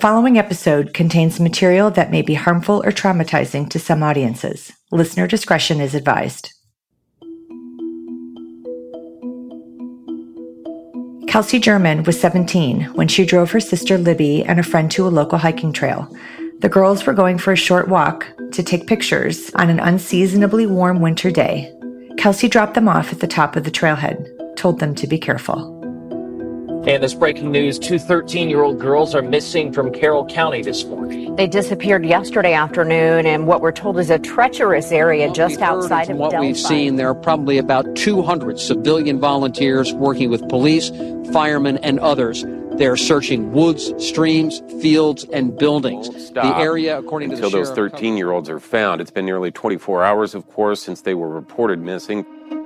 following episode contains material that may be harmful or traumatizing to some audiences. Listener discretion is advised. Kelsey German was 17 when she drove her sister Libby and a friend to a local hiking trail. The girls were going for a short walk to take pictures on an unseasonably warm winter day. Kelsey dropped them off at the top of the trailhead, told them to be careful. And this breaking news, 2 13-year-old girls are missing from Carroll County this morning. They disappeared yesterday afternoon in what we're told is a treacherous area just outside of Delphi. What we've seen, there are probably about 200 civilian volunteers working with police, firemen, and others. They're searching woods, streams, fields, and buildings. The area, according to the sheriff, until those 13-year-olds are found. It's been nearly 24 hours, of course, since they were reported missing.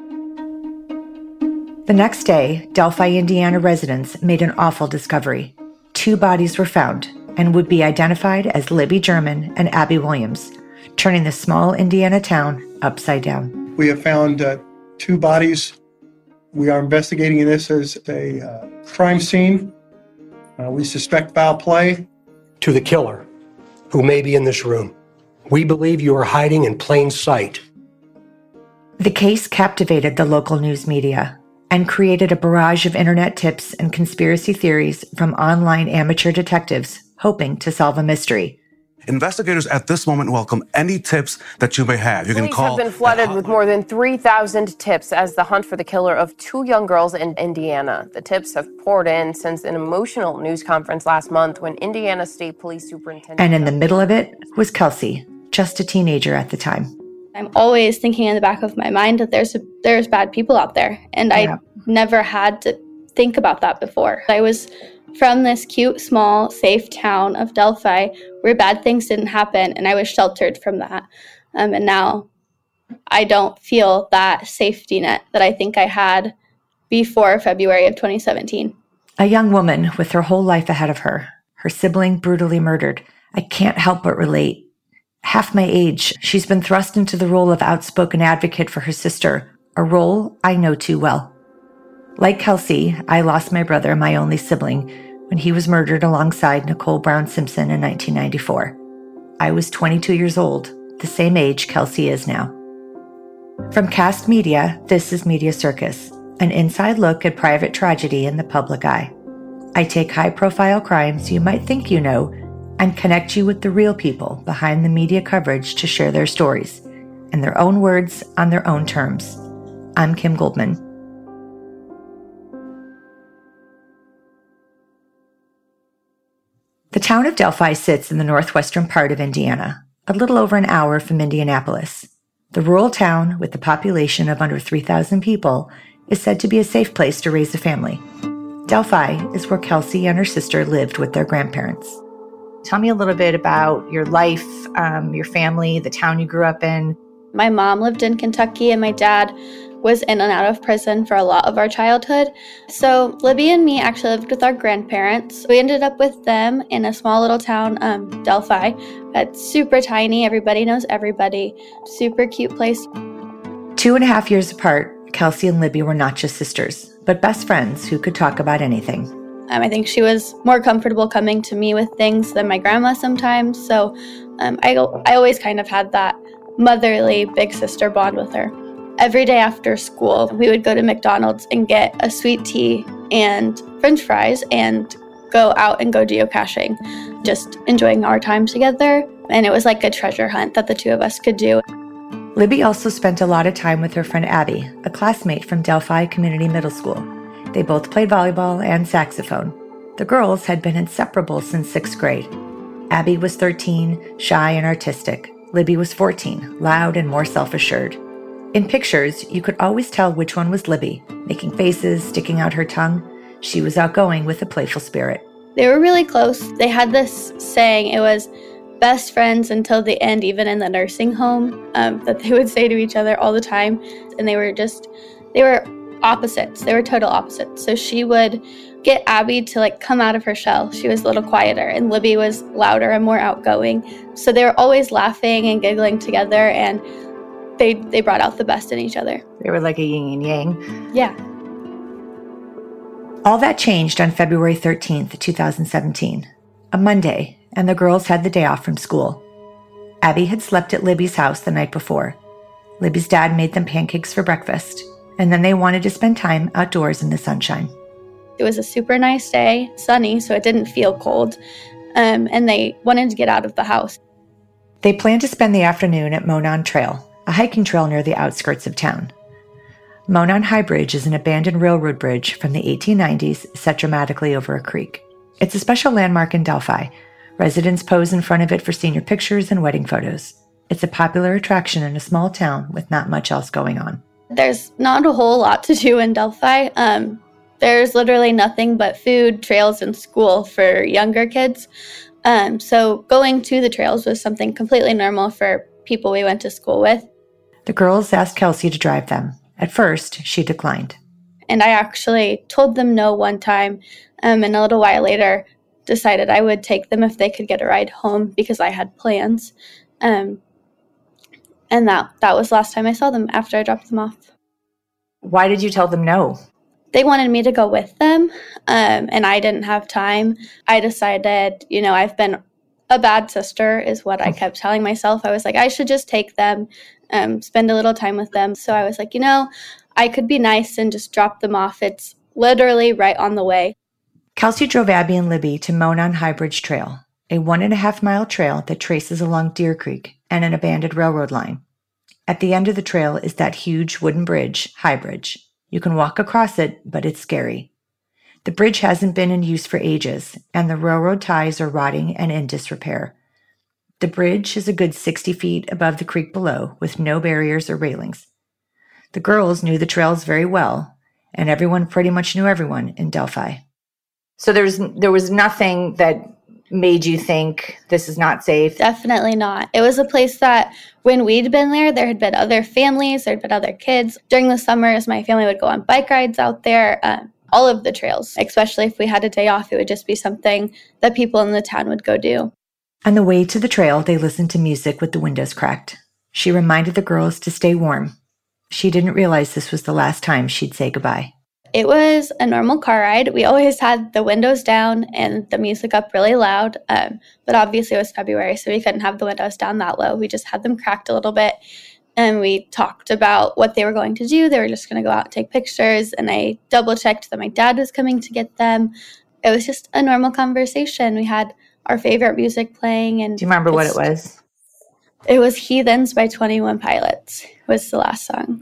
The next day, Delphi, Indiana residents made an awful discovery. 2 bodies were found and would be identified as Libby German and Abby Williams, turning the small Indiana town upside down. We have found 2 bodies. We are investigating this as a crime scene. We suspect foul play. To the killer, who may be in this room, we believe you are hiding in plain sight. The case captivated the local news media and created a barrage of internet tips and conspiracy theories from online amateur detectives hoping to solve a mystery. Investigators at this moment welcome any tips that you may have. You can call. Police have been flooded with more than 3,000 tips as the hunt for the killer of 2 young girls in Indiana. The tips have poured in since an emotional news conference last month when Indiana State Police Superintendent... And in the middle of it was Kelsey, just a teenager at the time. I'm always thinking in the back of my mind that there's bad people out there, and I never had to think about that before. I was from this cute, small, safe town of Delphi where bad things didn't happen, and I was sheltered from that. And now I don't feel that safety net that I think I had before February of 2017. A young woman with her whole life ahead of her, her sibling brutally murdered. I can't help but relate. Half my age, she's been thrust into the role of outspoken advocate for her sister, a role I know too well. Like Kelsey, I lost my brother, my only sibling, when he was murdered alongside Nicole Brown Simpson in 1994. I was 22 years old, the same age Kelsey is now. From Cast Media, this is Media Circus, an inside look at private tragedy in the public eye. I take high-profile crimes you might think you know and connect you with the real people behind the media coverage to share their stories, in their own words, on their own terms. I'm Kim Goldman. The town of Delphi sits in the northwestern part of Indiana, a little over an hour from Indianapolis. The rural town, with a population of under 3,000 people, is said to be a safe place to raise a family. Delphi is where Kelsey and her sister lived with their grandparents. Tell me a little bit about your life, your family, the town you grew up in. My mom lived in Kentucky and my dad was in and out of prison for a lot of our childhood. So Libby and me actually lived with our grandparents. We ended up with them in a small little town, Delphi. It's super tiny. Everybody knows everybody. Super cute place. 2.5 years apart, Kelsey and Libby were not just sisters, but best friends who could talk about anything. I think she was more comfortable coming to me with things than my grandma sometimes. So I always kind of had that motherly big sister bond with her. Every day after school, we would go to McDonald's and get a sweet tea and French fries and go out and go geocaching, just enjoying our time together. And it was like a treasure hunt that the two of us could do. Libby also spent a lot of time with her friend Abby, a classmate from Delphi Community Middle School. They both played volleyball and saxophone. The girls had been inseparable since 6th grade. Abby was 13, shy and artistic. Libby was 14, loud and more self-assured. In pictures, you could always tell which one was Libby, making faces, sticking out her tongue. She was outgoing with a playful spirit. They were really close. They had this saying, it was best friends until the end, even in the nursing home, that they would say to each other all the time. And they were opposites. They were total opposites. So she would get Abby to come out of her shell. She was a little quieter and Libby was louder and more outgoing. So they were always laughing and giggling together, and they brought out the best in each other. They were like a yin and yang. Yeah. All that changed on February 13th, 2017. A Monday, and the girls had the day off from school. Abby had slept at Libby's house the night before. Libby's dad made them pancakes for breakfast, and then they wanted to spend time outdoors in the sunshine. It was a super nice day, sunny, so it didn't feel cold, and they wanted to get out of the house. They planned to spend the afternoon at Monon Trail, a hiking trail near the outskirts of town. Monon High Bridge is an abandoned railroad bridge from the 1890s set dramatically over a creek. It's a special landmark in Delphi. Residents pose in front of it for senior pictures and wedding photos. It's a popular attraction in a small town with not much else going on. There's not a whole lot to do in Delphi. There's literally nothing but food, trails, and school for younger kids. So going to the trails was something completely normal for people we went to school with. The girls asked Kelsey to drive them. At first, she declined. And I actually told them no one time, and a little while later decided I would take them if they could get a ride home because I had plans. And that was the last time I saw them after I dropped them off. Why did you tell them no? They wanted me to go with them, and I didn't have time. I decided, I've been a bad sister is what I kept telling myself. I was like, I should just take them, spend a little time with them. So I was like, I could be nice and just drop them off. It's literally right on the way. Kelsey drove Abby and Libby to Monon High Bridge Trail, a 1.5-mile trail that traces along Deer Creek and an abandoned railroad line. At the end of the trail is that huge wooden bridge, High Bridge. You can walk across it, but it's scary. The bridge hasn't been in use for ages, and the railroad ties are rotting and in disrepair. The bridge is a good 60 feet above the creek below, with no barriers or railings. The girls knew the trails very well, and everyone pretty much knew everyone in Delphi. So there was nothing that made you think this is not safe? Definitely not. It was a place that when we'd been there had been other families, there'd been other kids. During the summers, my family would go on bike rides out there, all of the trails, especially if we had a day off, it would just be something that people in the town would go do. On the way to the trail, they listened to music with the windows cracked. She reminded the girls to stay warm. She didn't realize this was the last time she'd say goodbye. It was a normal car ride. We always had the windows down and the music up really loud, but obviously it was February, so we couldn't have the windows down that low. We just had them cracked a little bit, and we talked about what they were going to do. They were just going to go out and take pictures, and I double-checked that my dad was coming to get them. It was just a normal conversation. We had our favorite music playing. And do you remember what it was? It was Heathens by 21 Pilots was the last song.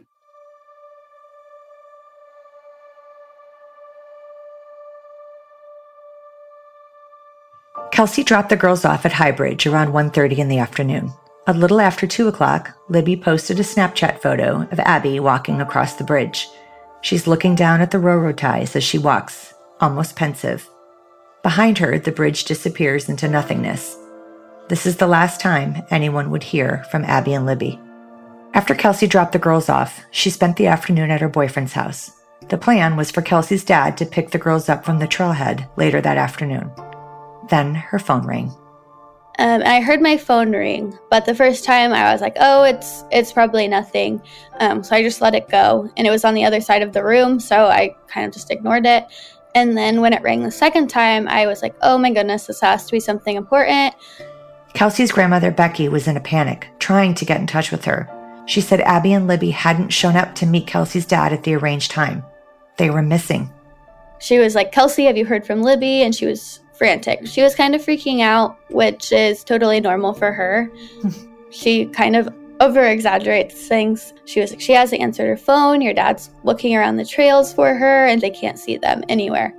Kelsey dropped the girls off at High Bridge around 1:30 in the afternoon. A little after 2 o'clock, Libby posted a Snapchat photo of Abby walking across the bridge. She's looking down at the railroad ties as she walks, almost pensive. Behind her, the bridge disappears into nothingness. This is the last time anyone would hear from Abby and Libby. After Kelsey dropped the girls off, she spent the afternoon at her boyfriend's house. The plan was for Kelsey's dad to pick the girls up from the trailhead later that afternoon. Then her phone rang. I heard my phone ring, but the first time I was like, oh, it's probably nothing. So I just let it go, and it was on the other side of the room, so I kind of just ignored it. And then when it rang the second time, I was like, oh my goodness, this has to be something important. Kelsey's grandmother, Becky, was in a panic, trying to get in touch with her. She said Abby and Libby hadn't shown up to meet Kelsey's dad at the arranged time. They were missing. She was like, Kelsey, have you heard from Libby? And she was frantic. She was kind of freaking out, which is totally normal for her. She kind of over-exaggerates things. She was like, she hasn't answered her phone. Your dad's looking around the trails for her, and they can't see them anywhere.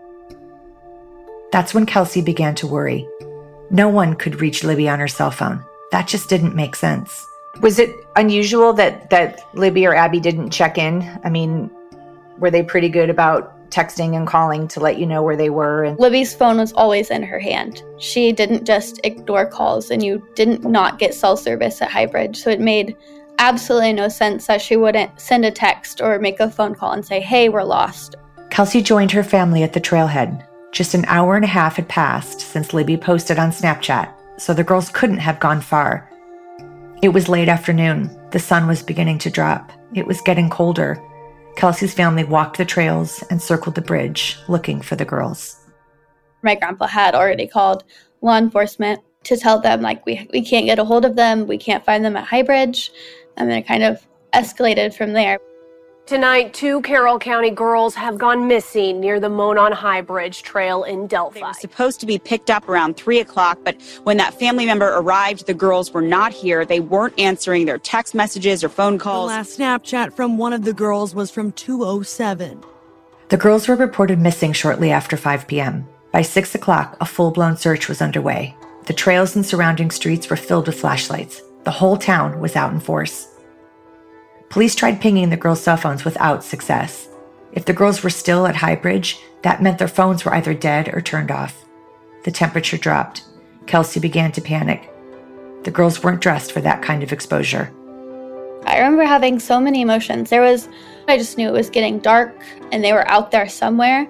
That's when Kelsey began to worry. No one could reach Libby on her cell phone. That just didn't make sense. Was it unusual that Libby or Abby didn't check in? I mean, were they pretty good about texting and calling to let you know where they were? And Libby's phone was always in her hand. She didn't just ignore calls, and you didn't not get cell service at High Bridge, so it made absolutely no sense that she wouldn't send a text or make a phone call and say, hey, we're lost. Kelsey joined her family at the trailhead. Just an hour and a half had passed since Libby posted on Snapchat, so the girls couldn't have gone far. It was late afternoon. The sun was beginning to drop. It was getting colder. Kelsey's family walked the trails and circled the bridge, looking for the girls. My grandpa had already called law enforcement to tell them, like, we can't get a hold of them, we can't find them at High Bridge, and then it kind of escalated from there. Tonight, 2 Carroll County girls have gone missing near the Monon High Bridge Trail in Delphi. They were supposed to be picked up around 3 o'clock, but when that family member arrived, the girls were not here. They weren't answering their text messages or phone calls. The last Snapchat from one of the girls was from 2:07. The girls were reported missing shortly after 5 p.m. By 6 o'clock, a full-blown search was underway. The trails and surrounding streets were filled with flashlights. The whole town was out in force. Police tried pinging the girls' cell phones without success. If the girls were still at High Bridge, that meant their phones were either dead or turned off. The temperature dropped. Kelsey began to panic. The girls weren't dressed for that kind of exposure. I remember having so many emotions. I just knew it was getting dark and they were out there somewhere.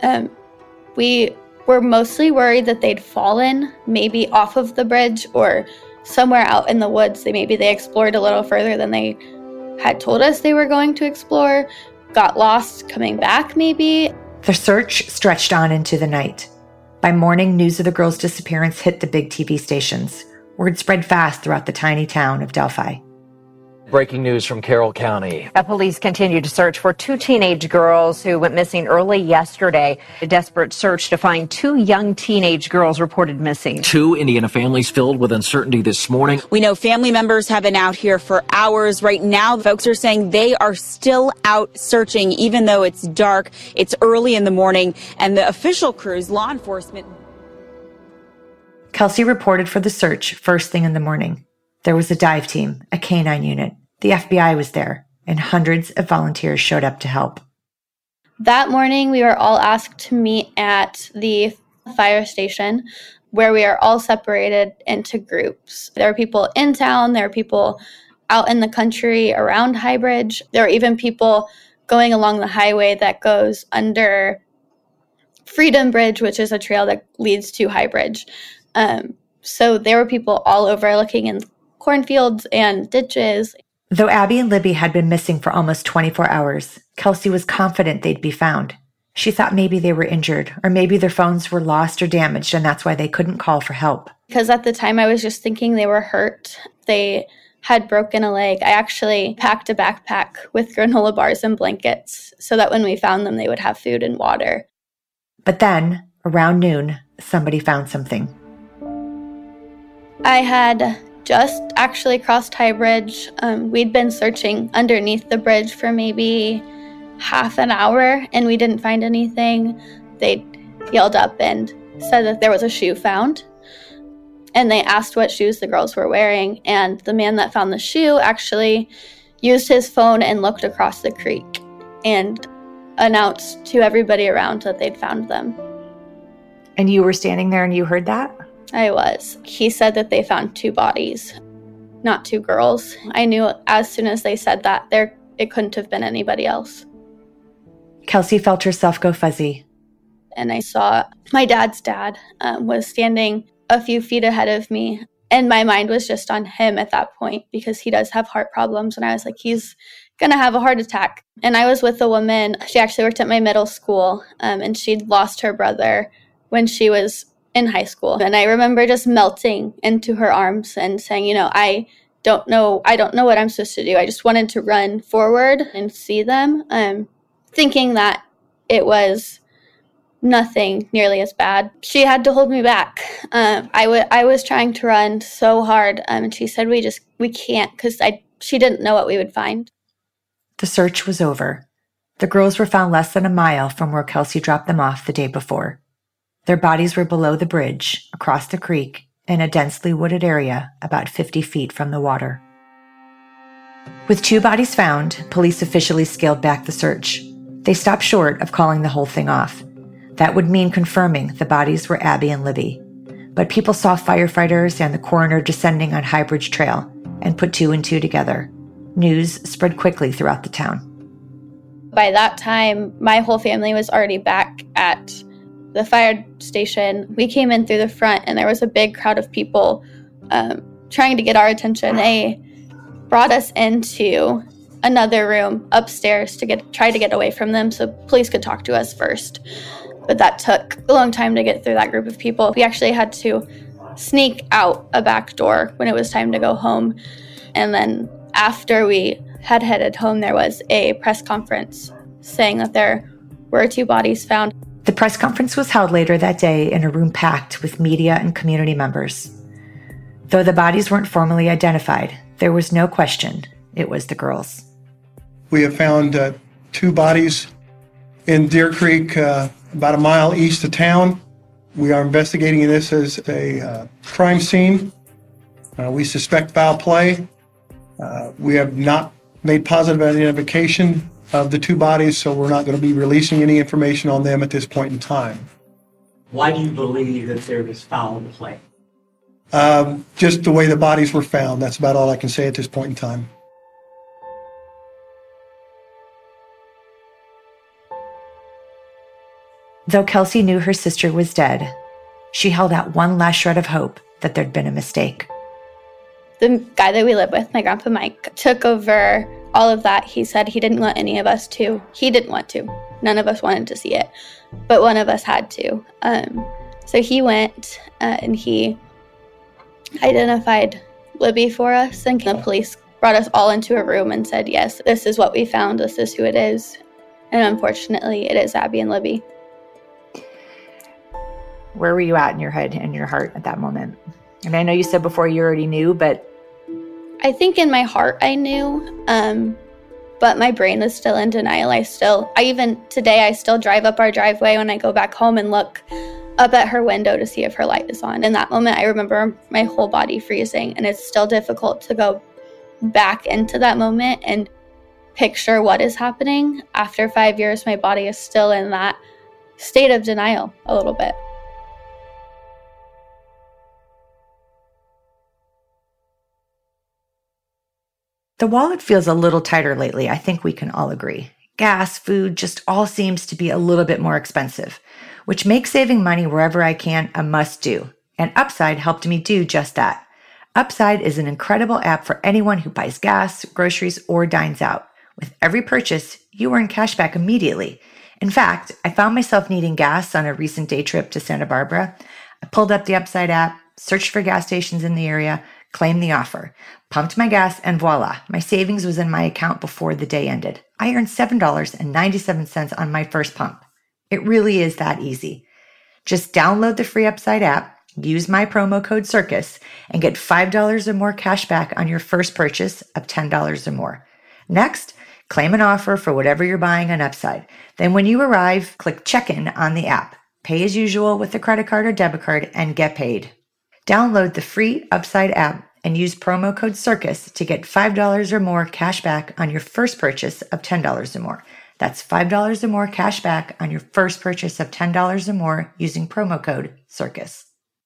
We were mostly worried that they'd fallen, maybe off of the bridge or somewhere out in the woods. Maybe they explored a little further than they had told us they were going to explore, got lost coming back maybe. The search stretched on into the night. By morning, news of the girls' disappearance hit the big TV stations. Word spread fast throughout the tiny town of Delphi. Breaking news from Carroll County. Police continue to search for 2 teenage girls who went missing early yesterday. A desperate search to find 2 young teenage girls reported missing. 2 Indiana families filled with uncertainty this morning. We know family members have been out here for hours. Right now, folks are saying they are still out searching, even though it's dark. It's early in the morning, and the official crews, law enforcement. Kelsey reported for the search first thing in the morning. There was a dive team, a canine unit. The FBI was there, and hundreds of volunteers showed up to help. That morning, we were all asked to meet at the fire station, where we are all separated into groups. There were people in town, there were people out in the country around High Bridge. There were even people going along the highway that goes under Freedom Bridge, which is a trail that leads to High Bridge. So there were people all over looking in cornfields and ditches. Though Abby and Libby had been missing for almost 24 hours, Kelsey was confident they'd be found. She thought maybe they were injured, or maybe their phones were lost or damaged, and that's why they couldn't call for help. Because at the time I was just thinking they were hurt. They had broken a leg. I actually packed a backpack with granola bars and blankets so that when we found them, they would have food and water. But then, around noon, somebody found something. I had just actually crossed High Bridge. We'd been searching underneath the bridge for maybe half an hour, and we didn't find anything. They yelled up and said that there was a shoe found, and they asked what shoes the girls were wearing, and the man that found the shoe actually used his phone and looked across the creek and announced to everybody around that they'd found them. And you were standing there and you heard that? I was. He said that they found 2 bodies, not 2 girls. I knew as soon as they said that it couldn't have been anybody else. Kelsey felt herself go fuzzy. And I saw my dad's dad was standing a few feet ahead of me. And my mind was just on him at that point because he does have heart problems. And I was like, he's going to have a heart attack. And I was with a woman. She actually worked at my middle school, and she'd lost her brother when she was in high school. And I remember just melting into her arms and saying, I don't know what I'm supposed to do. I just wanted to run forward and see them, thinking that it was nothing nearly as bad. She had to hold me back. I was trying to run so hard, and she said, we can't, because she didn't know what we would find. The search was over. The girls were found less than a mile from where Kelsey dropped them off the day before. Their bodies were below the bridge, across the creek, in a densely wooded area about 50 feet from the water. With 2 bodies found, police officially scaled back the search. They stopped short of calling the whole thing off. That would mean confirming the bodies were Abby and Libby. But people saw firefighters and the coroner descending on High Bridge Trail and put 2 and 2 together. News spread quickly throughout the town. By that time, my whole family was already back at the fire station. We came in through the front, and there was a big crowd of people trying to get our attention. They brought us into another room upstairs to try to get away from them so police could talk to us first. but that took a long time to get through that group of people. We actually had to sneak out a back door when it was time to go home. And then after we had headed home, there was a press conference saying that there were 2 bodies found. The press conference was held later that day in a room packed with media and community members. Though the bodies weren't formally identified, there was no question it was the girls. We have found 2 bodies in Deer Creek, about a mile east of town. We are investigating this as a crime scene. We suspect foul play. We have not made positive identification of the 2 bodies, so we're not going to be releasing any information on them at this point in time. Why do you believe that there was foul play? Just the way the bodies were found. That's about all I can say at this point in time. Though Kelsey knew her sister was dead, she held out one last shred of hope that there'd been a mistake. The guy that we lived with, my grandpa Mike, took over all of that. He said he didn't want any of us to. He didn't want to. None of us wanted to see it, but one of us had to. So he went and he identified Libby for us, and the police brought us all into a room and said, yes, this is what we found. This is who it is. And unfortunately, it is Abby and Libby. Where were you at in your head and your heart at that moment? And I know you said before you already knew, but... I think in my heart I knew, but my brain was still in denial. Today I still drive up our driveway when I go back home and look up at her window to see if her light is on. In that moment, I remember my whole body freezing, and it's still difficult to go back into that moment and picture what is happening. After 5 years, my body is still in that state of denial a little bit. The wallet feels a little tighter lately. I think we can all agree. Gas, food, just all seems to be a little bit more expensive, which makes saving money wherever I can a must-do. And Upside helped me do just that. Upside is an incredible app for anyone who buys gas, groceries, or dines out. With every purchase, you earn cash back immediately. In fact, I found myself needing gas on a recent day trip to Santa Barbara. I pulled up the Upside app, searched for gas stations in the area, claimed the offer, pumped my gas, and voila, my savings was in my account before the day ended. I earned $7.97 on my first pump. It really is that easy. Just download the free Upside app, use my promo code CIRCUS, and get $5 or more cash back on your first purchase of $10 or more. Next, claim an offer for whatever you're buying on Upside. Then when you arrive, click check-in on the app, pay as usual with a credit card or debit card, and get paid. Download the free Upside app and use promo code CIRCUS to get $5 or more cash back on your first purchase of $10 or more. That's $5 or more cash back on your first purchase of $10 or more using promo code CIRCUS.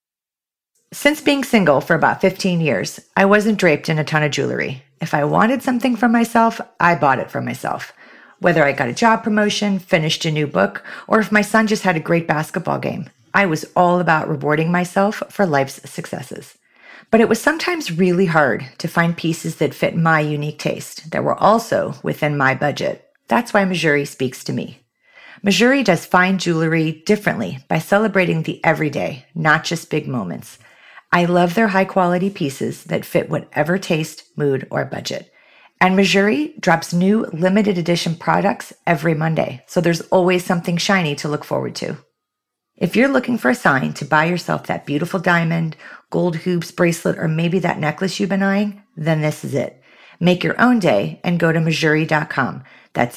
Since being single for about 15 years, I wasn't draped in a ton of jewelry. If I wanted something for myself, I bought it for myself. Whether I got a job promotion, finished a new book, or if my son just had a great basketball game, I was all about rewarding myself for life's successes. But it was sometimes really hard to find pieces that fit my unique taste, that were also within my budget. That's why Mejuri speaks to me. Mejuri does fine jewelry differently by celebrating the everyday, not just big moments. I love their high-quality pieces that fit whatever taste, mood, or budget. And Mejuri drops new limited edition products every Monday, so there's always something shiny to look forward to. If you're looking for a sign to buy yourself that beautiful diamond, gold hoops, bracelet, or maybe that necklace you've been eyeing, then this is it. Make your own day and go to Mejuri.com. That's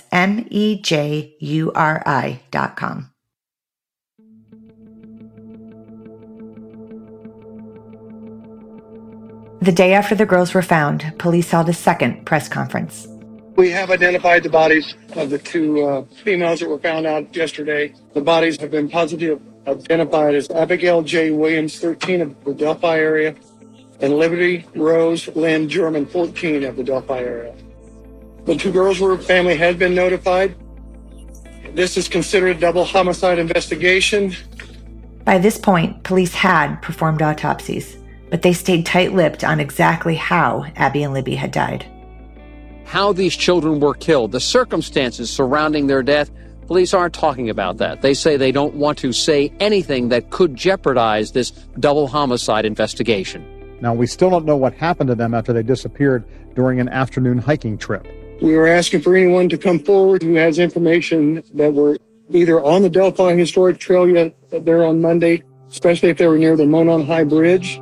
MEJURI.com. The day after the girls were found, police held a second press conference. We have identified the bodies of the 2 females that were found out yesterday. The bodies have been positively identified as Abigail J. Williams, 13, of the Delphi area, and Liberty Rose Lynn German, 14, of the Delphi area. The 2 girls' family had been notified. This is considered a double homicide investigation. By this point, police had performed autopsies, but they stayed tight-lipped on exactly how Abby and Libby had died. How these children were killed, the circumstances surrounding their death, Police aren't talking about that. They say they don't want to say anything that could jeopardize this double homicide investigation. Now, we still don't know what happened to them after they disappeared during an afternoon hiking trip. We were asking for anyone to come forward who has information that were either on the Delphi Historic Trail yet there on Monday, especially if they were near the Monon High Bridge.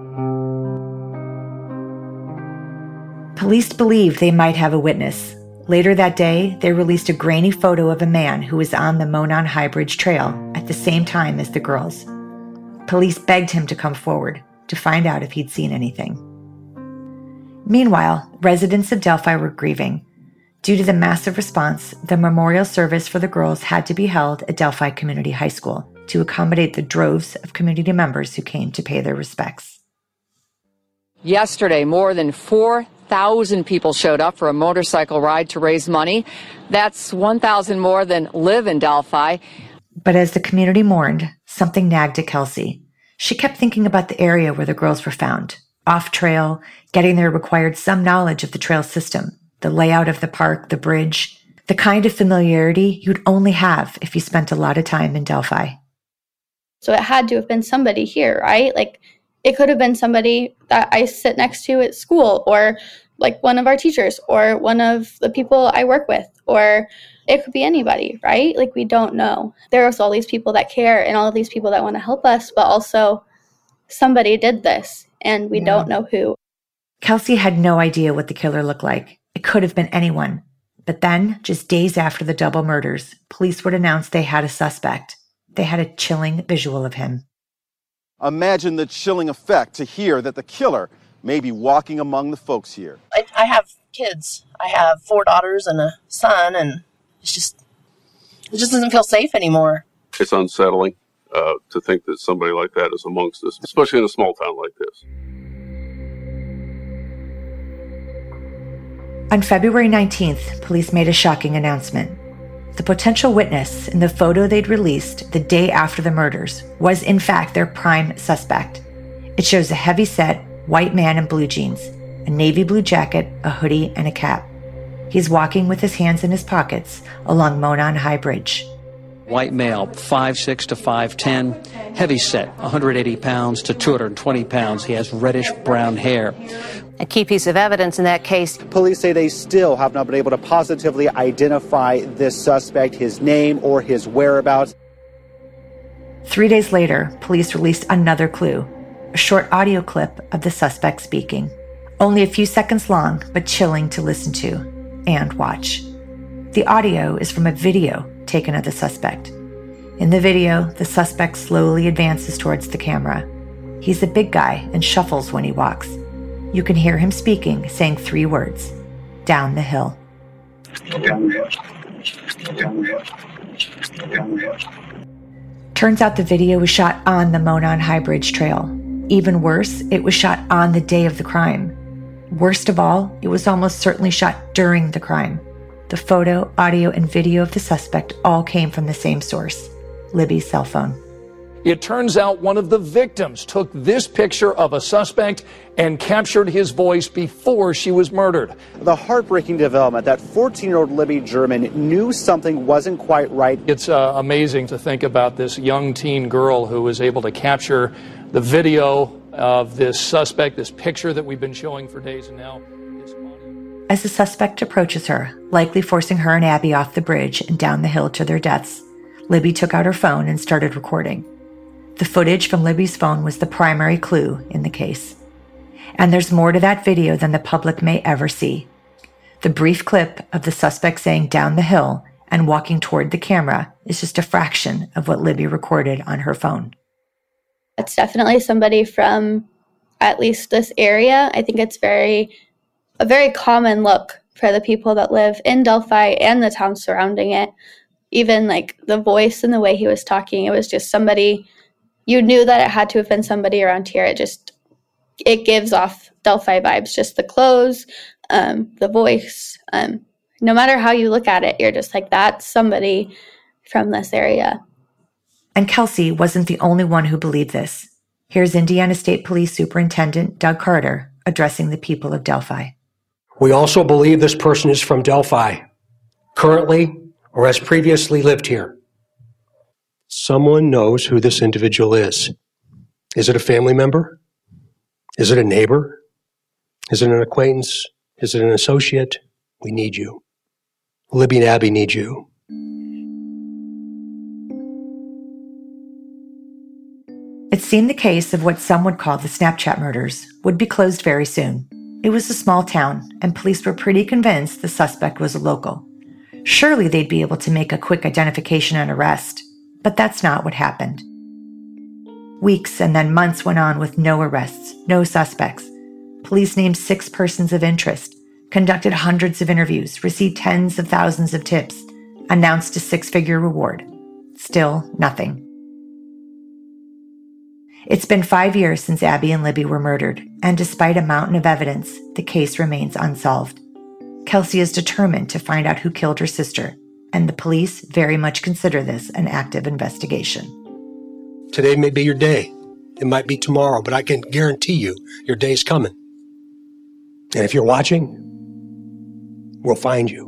Police believe they might have a witness. Later that day, they released a grainy photo of a man who was on the Monon High Bridge Trail at the same time as the girls. Police begged him to come forward to find out if he'd seen anything. Meanwhile, residents of Delphi were grieving. Due to the massive response, the memorial service for the girls had to be held at Delphi Community High School to accommodate the droves of community members who came to pay their respects. Yesterday, more than 4,000 people showed up for a motorcycle ride to raise money. That's 1,000 more than live in Delphi. But as the community mourned, something nagged at Kelsey. She kept thinking about the area where the girls were found. Off trail, getting there required some knowledge of the trail system, the layout of the park, the bridge, the kind of familiarity you'd only have if you spent a lot of time in Delphi. So it had to have been somebody here, right? Like, it could have been somebody that I sit next to at school, or like one of our teachers, or one of the people I work with, or it could be anybody, right? Like, we don't know. There's all these people that care and all of these people that want to help us, but also somebody did this and we don't know who. Kelsey had no idea what the killer looked like. It could have been anyone. But then, just days after the double murders, police would announce they had a suspect. They had a chilling visual of him. Imagine the chilling effect to hear that the killer may be walking among the folks here. I have kids. I have 4 daughters and a son, and it just doesn't feel safe anymore. It's unsettling to think that somebody like that is amongst us, especially in a small town like this. On February 19th, police made a shocking announcement. The potential witness in the photo they'd released the day after the murders was in fact their prime suspect. It shows a heavy-set white man in blue jeans, a navy blue jacket, a hoodie, and a cap. He's walking with his hands in his pockets along Monon High Bridge. White male, 5'6" to 5'10", heavy set, 180 pounds to 220 pounds. He has reddish brown hair. A key piece of evidence in that case. Police say they still have not been able to positively identify this suspect, his name or his whereabouts. 3 days later, police released another clue, a short audio clip of the suspect speaking. Only a few seconds long, but chilling to listen to and watch. The audio is from a video taken of the suspect. In the video, the suspect slowly advances towards the camera. He's a big guy and shuffles when he walks. You can hear him speaking, saying 3 words: down the hill. Turns out the video was shot on the Monon High Bridge Trail. Even worse, it was shot on the day of the crime. Worst of all, it was almost certainly shot during the crime. The photo, audio, and video of the suspect all came from the same source, Libby's cell phone. It turns out one of the victims took this picture of a suspect and captured his voice before she was murdered. The heartbreaking development that 14-year-old Libby German knew something wasn't quite right. It's amazing to think about this young teen girl who was able to capture the video of this suspect, this picture that we've been showing for days, and now as the suspect approaches her, likely forcing her and Abby off the bridge and down the hill to their deaths, Libby took out her phone and started recording. The footage from Libby's phone was the primary clue in the case. And there's more to that video than the public may ever see. The brief clip of the suspect saying down the hill and walking toward the camera is just a fraction of what Libby recorded on her phone. It's definitely somebody from at least this area. I think it's a very common look for the people that live in Delphi and the town surrounding it. Even like the voice and the way he was talking, it was just somebody, you knew that it had to have been somebody around here. It gives off Delphi vibes, just the clothes, the voice. No matter how you look at it, you're just like, that's somebody from this area. And Kelsey wasn't the only one who believed this. Here's Indiana State Police Superintendent Doug Carter addressing the people of Delphi. We also believe this person is from Delphi. Currently, or has previously lived here. Someone knows who this individual is. Is it a family member? Is it a neighbor? Is it an acquaintance? Is it an associate? We need you. Libby and Abby need you. It seemed the case of what some would call the Snapchat murders would be closed very soon. It was a small town, and police were pretty convinced the suspect was a local. Surely they'd be able to make a quick identification and arrest, but that's not what happened. Weeks and then months went on with no arrests, no suspects. Police named 6 persons of interest, conducted hundreds of interviews, received tens of thousands of tips, announced a 6-figure reward. Still nothing. It's been 5 years since Abby and Libby were murdered, and despite a mountain of evidence, the case remains unsolved. Kelsey is determined to find out who killed her sister, and the police very much consider this an active investigation. Today may be your day. It might be tomorrow, but I can guarantee you your day's coming. And if you're watching, we'll find you.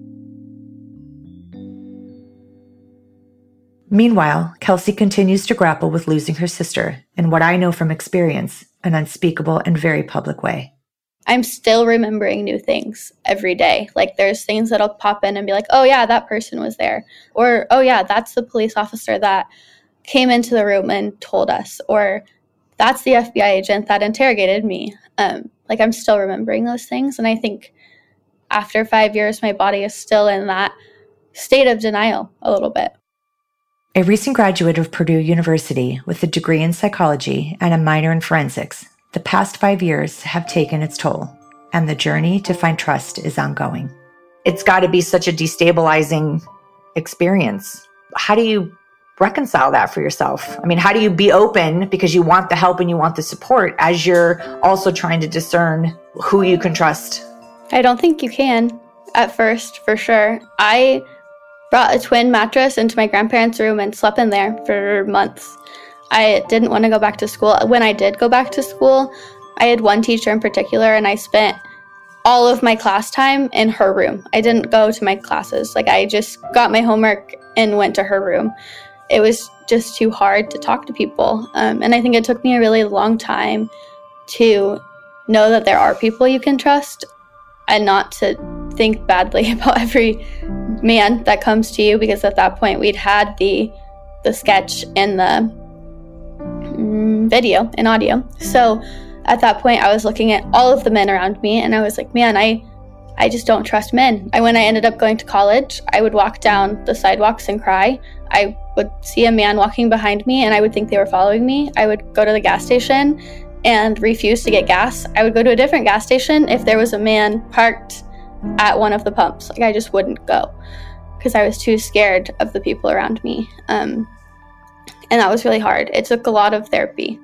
Meanwhile, Kelsey continues to grapple with losing her sister in what I know from experience, an unspeakable and very public way. I'm still remembering new things every day. Like there's things that'll pop in and be like, oh yeah, that person was there. Or, oh yeah, that's the police officer that came into the room and told us. Or that's the FBI agent that interrogated me. Like I'm still remembering those things. And I think after 5 years, my body is still in that state of denial a little bit. A recent graduate of Purdue University with a degree in psychology and a minor in forensics, the past 5 years have taken its toll, and the journey to find trust is ongoing. It's got to be such a destabilizing experience. How do you reconcile that for yourself? I mean, how do you be open because you want the help and you want the support as you're also trying to discern who you can trust? I don't think you can at first, for sure. I brought a twin mattress into my grandparents' room and slept in there for months. I didn't want to go back to school. When I did go back to school, I had one teacher in particular, and I spent all of my class time in her room. I didn't go to my classes. Like, I just got my homework and went to her room. It was just too hard to talk to people. And I think it took me a really long time to know that there are people you can trust and not to think badly about every man that comes to you, because at that point we'd had the sketch and the video and audio. So at that point I was looking at all of the men around me and I was like, man, I just don't trust men. When I ended up going to college, I would walk down the sidewalks and cry. I would see a man walking behind me and I would think they were following me. I would go to the gas station and refuse to get gas. I would go to a different gas station if there was a man parked at one of the pumps. Like, I just wouldn't go because I was too scared of the people around me. And that was really hard. It took a lot of therapy.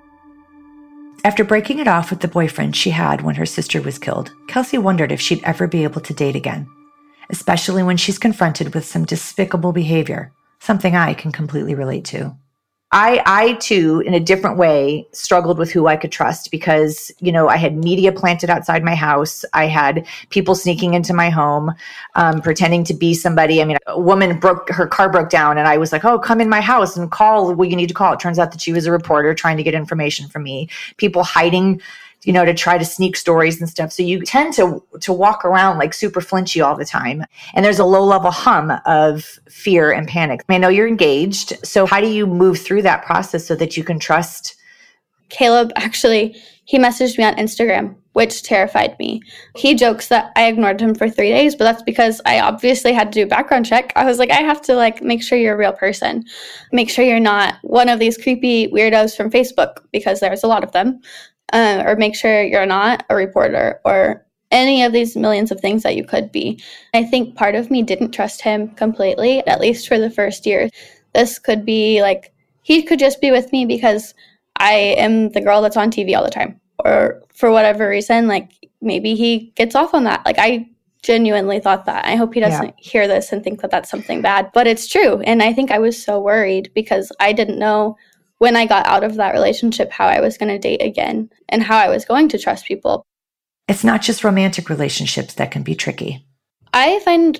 After breaking it off with the boyfriend she had when her sister was killed, Kelsey wondered if she'd ever be able to date again, especially when she's confronted with some despicable behavior, something I can completely relate to. I too, in a different way, struggled with who I could trust because, you know, I had media planted outside my house. I had people sneaking into my home, pretending to be somebody. I mean, a woman her car broke down and I was like, oh, come in my house and call what you need to call. It turns out that she was a reporter trying to get information from me. People hiding, you know, to try to sneak stories and stuff. So you tend to walk around like super flinchy all the time. And there's a low level hum of fear and panic. I know you're engaged. So how do you move through that process so that you can trust? Caleb, actually, he messaged me on Instagram, which terrified me. He jokes that I ignored him for 3 days, but that's because I obviously had to do a background check. I was like, I have to make sure you're a real person. Make sure you're not one of these creepy weirdos from Facebook, because there's a lot of them. Or make sure you're not a reporter or any of these millions of things that you could be. I think part of me didn't trust him completely, at least for the first year. This could be he could just be with me because I am the girl that's on TV all the time. Or for whatever reason, maybe he gets off on that. I genuinely thought that. I hope he doesn't hear this and think that that's something bad. But it's true. And I think I was so worried because I didn't know when I got out of that relationship how I was going to date again and how I was going to trust people. It's not just romantic relationships that can be tricky. I find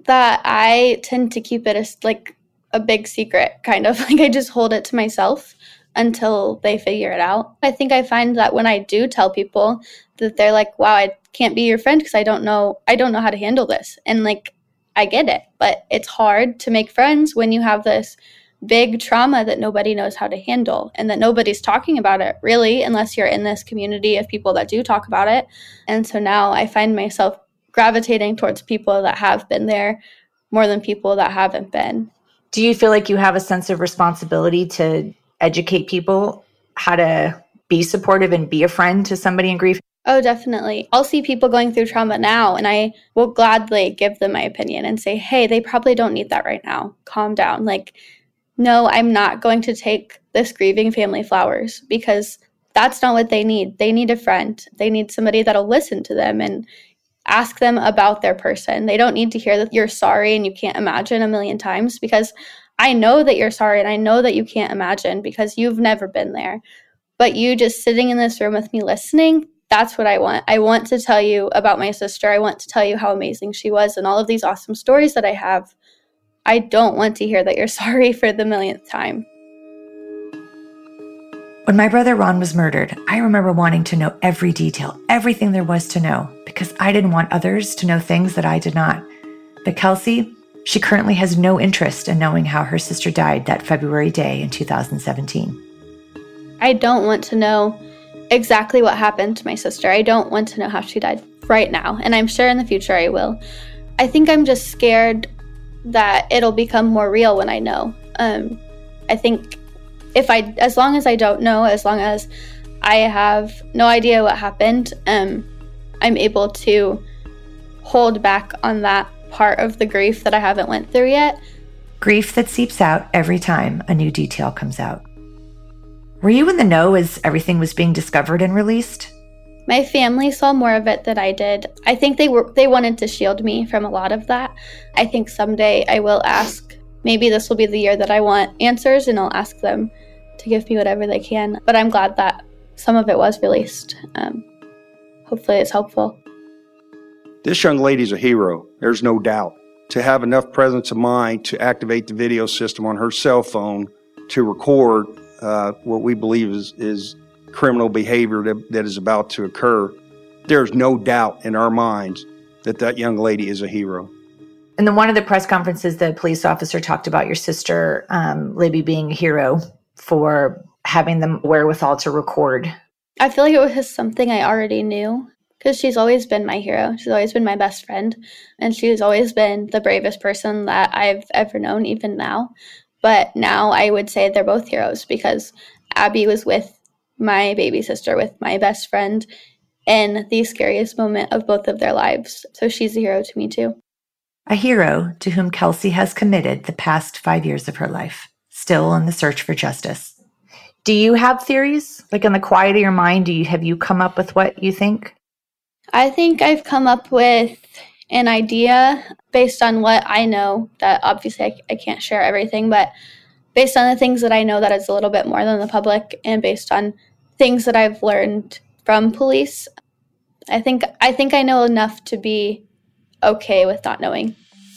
that I tend to keep it as like a big secret, kind of. Like I just hold it to myself until they figure it out. I think I find that when I do tell people that they're like, wow, I can't be your friend because I don't know how to handle this. And like, I get it, but it's hard to make friends when you have this big trauma that nobody knows how to handle and that nobody's talking about it really, unless you're in this community of people that do talk about it. And so now I find myself gravitating towards people that have been there more than people that haven't been. Do you feel like you have a sense of responsibility to educate people how to be supportive and be a friend to somebody in grief? Oh, definitely. I'll see people going through trauma now, and I will gladly give them my opinion and say, hey, they probably don't need that right now. Calm down. Like, no, I'm not going to take this grieving family flowers because that's not what they need. They need a friend. They need somebody that'll listen to them and ask them about their person. They don't need to hear that you're sorry and you can't imagine a million times, because I know that you're sorry and I know that you can't imagine because you've never been there. But you just sitting in this room with me listening, that's what I want. I want to tell you about my sister. I want to tell you how amazing she was and all of these awesome stories that I have. I don't want to hear that you're sorry for the millionth time. When my brother Ron was murdered, I remember wanting to know every detail, everything there was to know, because I didn't want others to know things that I did not. But Kelsey, she currently has no interest in knowing how her sister died that February day in 2017. I don't want to know exactly what happened to my sister. I don't want to know how she died right now, and I'm sure in the future I will. I think I'm just scared that it'll become more real when I know. I think as long as I don't know, as long as I have no idea what happened, I'm able to hold back on that part of the grief that I haven't went through yet. Grief that seeps out every time a new detail comes out. Were you in the know as everything was being discovered and released? My family saw more of it than I did. I think they wanted to shield me from a lot of that. I think someday I will ask, maybe this will be the year that I want answers, and I'll ask them to give me whatever they can. But I'm glad that some of it was released. Hopefully it's helpful. This young lady's a hero, there's no doubt. To have enough presence of mind to activate the video system on her cell phone to record what we believe is criminal behavior that is about to occur, there's no doubt in our minds that young lady is a hero. And then one of the press conferences, the police officer talked about your sister, Libby, being a hero for having the wherewithal to record. I feel like it was something I already knew, because she's always been my hero. She's always been my best friend, and she's always been the bravest person that I've ever known, even now. But now I would say they're both heroes, because Abby was with my baby sister, with my best friend, in the scariest moment of both of their lives. So she's a hero to me too. A hero to whom Kelsey has committed the past 5 years of her life, still in the search for justice. Do you have theories? Like in the quiet of your mind, have you come up with what you think? I think I've come up with an idea based on what I know, that obviously I can't share everything, but based on the things that I know that is a little bit more than the public, and based on things that I've learned from police, I think I know enough to be okay with not knowing.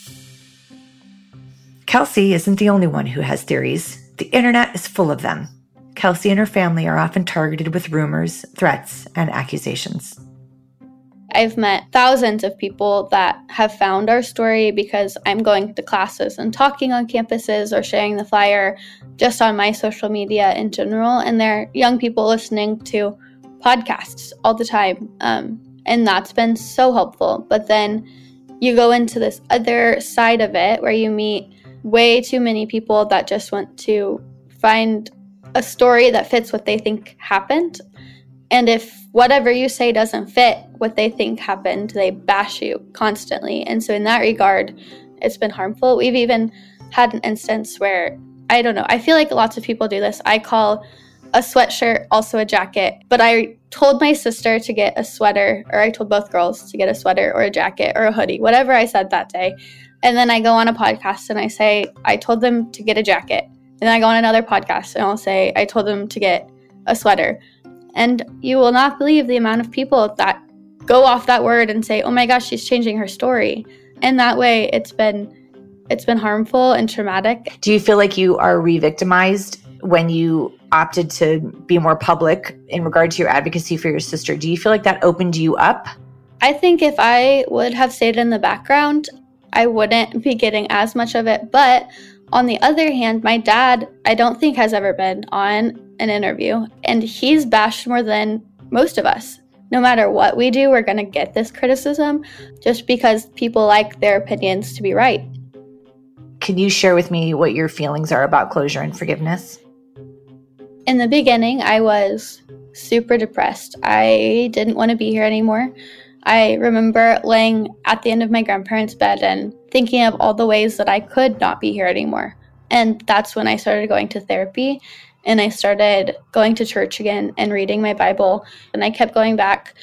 Kelsey isn't the only one who has theories. The internet is full of them. Kelsey and her family are often targeted with rumors, threats, and accusations. I've met thousands of people that have found our story because I'm going to classes and talking on campuses or sharing the flyer just on my social media in general. And they're young people listening to podcasts all the time. And that's been so helpful. But then you go into this other side of it where you meet way too many people that just want to find a story that fits what they think happened. And if whatever you say doesn't fit what they think happened, they bash you constantly. And so in that regard, it's been harmful. We've even had an instance where, I don't know, I feel like lots of people do this. I call a sweatshirt also a jacket, but I told my sister to get a sweater, or I told both girls to get a sweater or a jacket or a hoodie, whatever I said that day. And then I go on a podcast and I say, I told them to get a jacket. And then I go on another podcast and I'll say, I told them to get a sweater. And you will not believe the amount of people that go off that word and say, oh my gosh, she's changing her story. And that way it's been harmful and traumatic. Do you feel like you are re-victimized when you opted to be more public in regard to your advocacy for your sister? Do you feel like that opened you up? I think if I would have stayed in the background, I wouldn't be getting as much of it. But on the other hand, my dad, I don't think has ever been on an interview, and he's bashed more than most of us. No matter what we do, we're going to get this criticism just because people like their opinions to be right. Can you share with me what your feelings are about closure and forgiveness? In the beginning, I was super depressed. I didn't want to be here anymore. I remember laying at the end of my grandparents' bed and thinking of all the ways that I could not be here anymore. And that's when I started going to therapy, and I started going to church again and reading my Bible. And I kept going back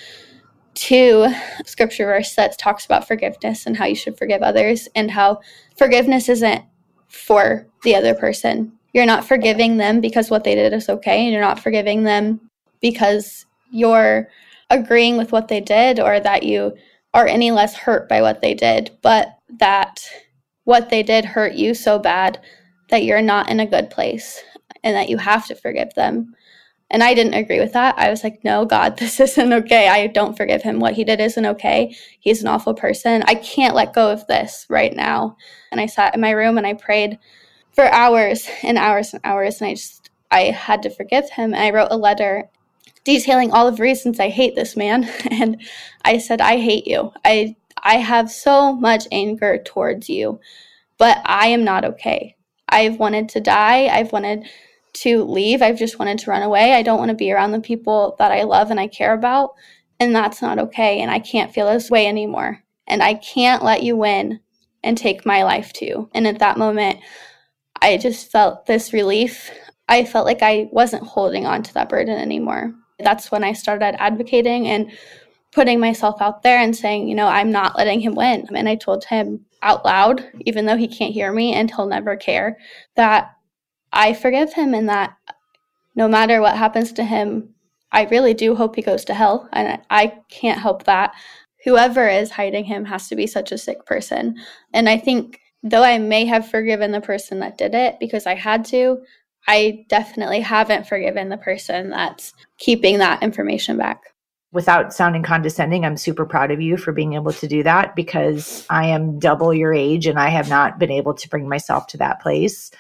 to a scripture verse that talks about forgiveness and how you should forgive others, and how forgiveness isn't for the other person. You're not forgiving them because what they did is okay, and you're not forgiving them because you're agreeing with what they did or that you are any less hurt by what they did, but that what they did hurt you so bad that you're not in a good place and that you have to forgive them. And I didn't agree with that. I was like, no, God, this isn't okay. I don't forgive him. What he did isn't okay. He's an awful person. I can't let go of this right now. And I sat in my room and I prayed for hours and hours and hours. And I had to forgive him. And I wrote a letter detailing all of the reasons I hate this man. And I said, I hate you. I have so much anger towards you, but I am not okay. I've wanted to die. I've wanted to leave. I've just wanted to run away. I don't want to be around the people that I love and I care about. And that's not okay. And I can't feel this way anymore. And I can't let you win and take my life too. And at that moment, I just felt this relief. I felt like I wasn't holding on to that burden anymore. That's when I started advocating and putting myself out there and saying, I'm not letting him win. And I told him out loud, even though he can't hear me and he'll never care, that I forgive him and that no matter what happens to him, I really do hope he goes to hell. And I can't help that. Whoever is hiding him has to be such a sick person. And I think though I may have forgiven the person that did it because I had to, I definitely haven't forgiven the person that's keeping that information back. Without sounding condescending, I'm super proud of you for being able to do that, because I am double your age and I have not been able to bring myself to that place.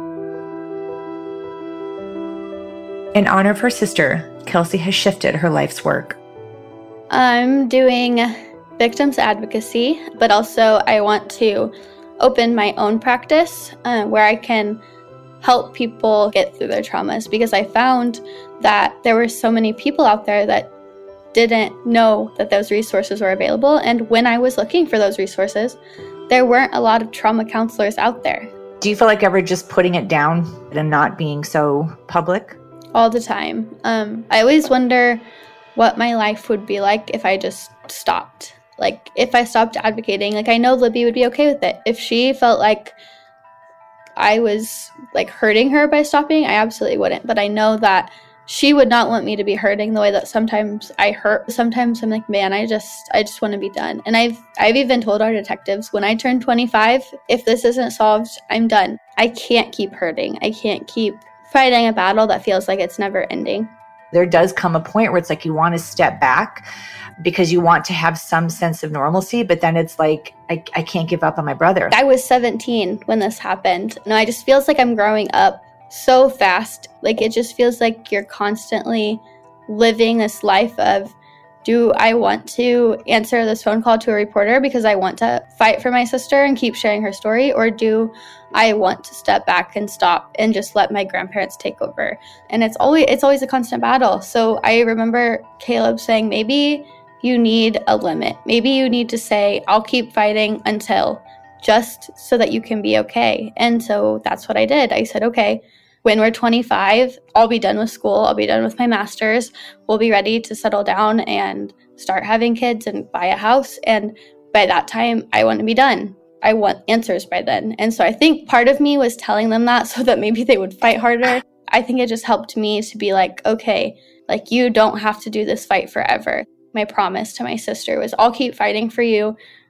In honor of her sister, Kelsey has shifted her life's work. I'm doing victims advocacy, but also I want to open my own practice where I can help people get through their traumas, because I found that there were so many people out there that didn't know that those resources were available. And when I was looking for those resources, there weren't a lot of trauma counselors out there. Do you feel like ever just putting it down and not being so public? All the time. I always wonder what my life would be like if I just stopped. Like, if I stopped advocating, like, I know Libby would be okay with it. If she felt like I was, like, hurting her by stopping, I absolutely wouldn't. But I know that she would not want me to be hurting the way that sometimes I hurt. Sometimes I'm like, man, I just want to be done. And I've even told our detectives, when I turn 25, if this isn't solved, I'm done. I can't keep hurting. I can't keep fighting a battle that feels like it's never ending. There does come a point where it's like you want to step back because you want to have some sense of normalcy, but then it's like, I can't give up on my brother. I was 17 when this happened. No, it just feels like I'm growing up so fast. Like, it just feels like you're constantly living this life of, do I want to answer this phone call to a reporter because I want to fight for my sister and keep sharing her story? Or do I want to step back and stop and just let my grandparents take over? And it's always a constant battle. So I remember Caleb saying, maybe you need a limit. Maybe you need to say, I'll keep fighting until, just so that you can be okay. And so that's what I did. I said, okay, when we're 25, I'll be done with school. I'll be done with my master's. We'll be ready to settle down and start having kids and buy a house. And by that time, I want to be done. I want answers by then. And so I think part of me was telling them that so that maybe they would fight harder. I think it just helped me to be like, okay, like, you don't have to do this fight forever. My promise to my sister was, I'll keep fighting for you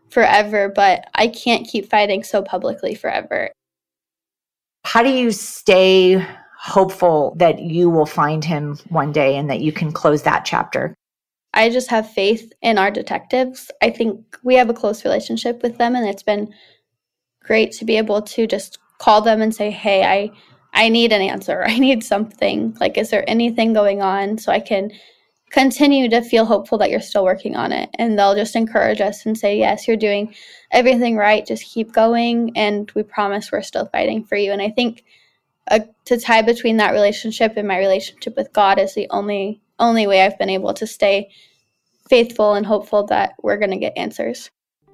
forever, but I can't keep fighting so publicly forever. How do you stay hopeful that you will find him one day and that you can close that chapter? I just have faith in our detectives. I think we have a close relationship with them, and it's been great to be able to just call them and say, hey, I need an answer. I need something. Like, is there anything going on? So I can continue to feel hopeful that you're still working on it. And they'll just encourage us and say, yes, you're doing everything right. Just keep going. And we promise we're still fighting for you. And I think to tie between that relationship and my relationship with God is the only way I've been able to stay faithful and hopeful that we're going to get answers.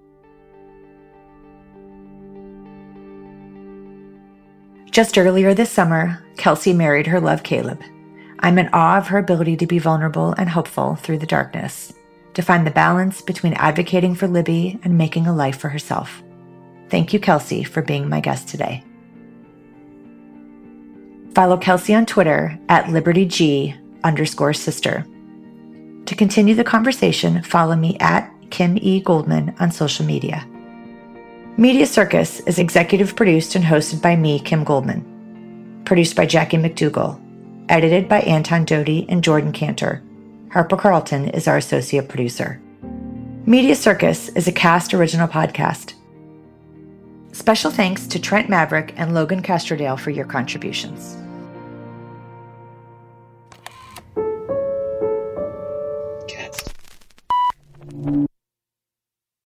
Just earlier this summer, Kelsey married her love, Caleb. I'm in awe of her ability to be vulnerable and hopeful through the darkness, to find the balance between advocating for Libby and making a life for herself. Thank you, Kelsey, for being my guest today. Follow Kelsey on Twitter at LibertyG_sister. To continue the conversation, follow me at Kim E. Goldman on social media. Media Circus is executive produced and hosted by me, Kim Goldman. Produced by Jackie McDougall. Edited by Anton Doty and Jordan Cantor. Harper Carlton is our associate producer. Media Circus is a Cast original podcast. Special thanks to Trent Maverick and Logan Castrodale for your contributions.